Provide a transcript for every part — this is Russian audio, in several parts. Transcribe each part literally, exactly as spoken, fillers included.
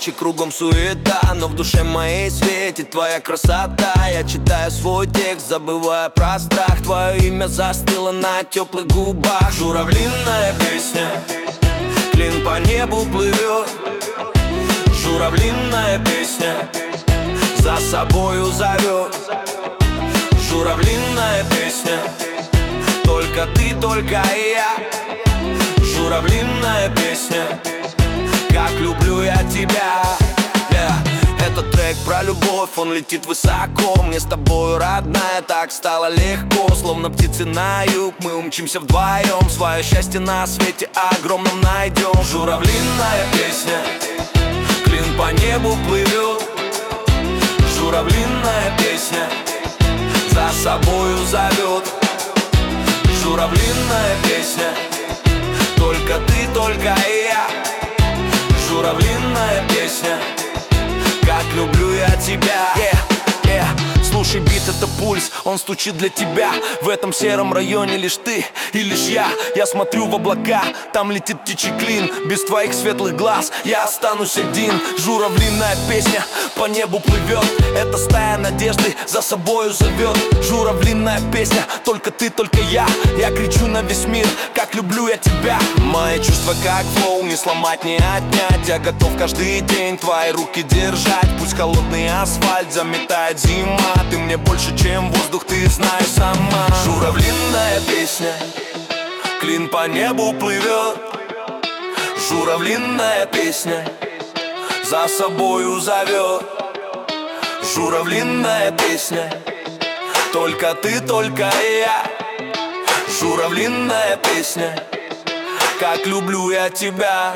ночи кругом суета, но в душе моей светит твоя красота. Я читаю свой текст, забывая про страх. Твое имя застыло на теплых губах. Журавлиная песня, клин по небу плывет. Журавлиная песня за собою зовет. Журавлиная песня, только ты, только я. Журавлиная песня, как люблю я тебя. yeah. Этот трек про любовь, он летит высоко. Мне с тобою, родная, так стало легко. Словно птицы на юг, мы умчимся вдвоем. Свое счастье на свете огромном найдем. Журавлиная песня, клин по небу плывет. Журавлиная песня за собою зовет. Журавлиная песня, только ты, только я. Журавлиная песня, как люблю я тебя. yeah, yeah. Слушай, бит — это пульс, он стучит для тебя. В этом сером районе лишь ты и лишь я. Я смотрю в облака, там летит птичий клин. Без твоих светлых глаз я останусь один. Журавлиная песня по небу плывет. Эта стая надежды за собою зовет. Журавлиная песня, только ты, только я. Я кричу на весь мир, как люблю я тебя. Мои чувства как флоу, не сломать, не отнять. Я готов каждый день твои руки держать. Пусть холодный асфальт заметает зима. Ты мне больше, чем воздух, ты знаешь сама. Журавлиная песня, клин по небу плывет. Журавлиная песня за собою зовет. Журавлиная песня, только ты, только я. Журавлиная песня, как люблю я тебя.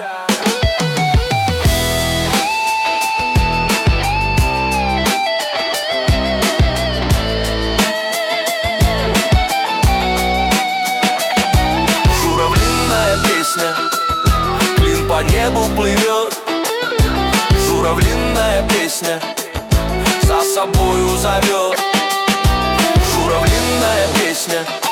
Клин по небу плывет. Журавлиная песня за собою зовет. Журавлиная песня,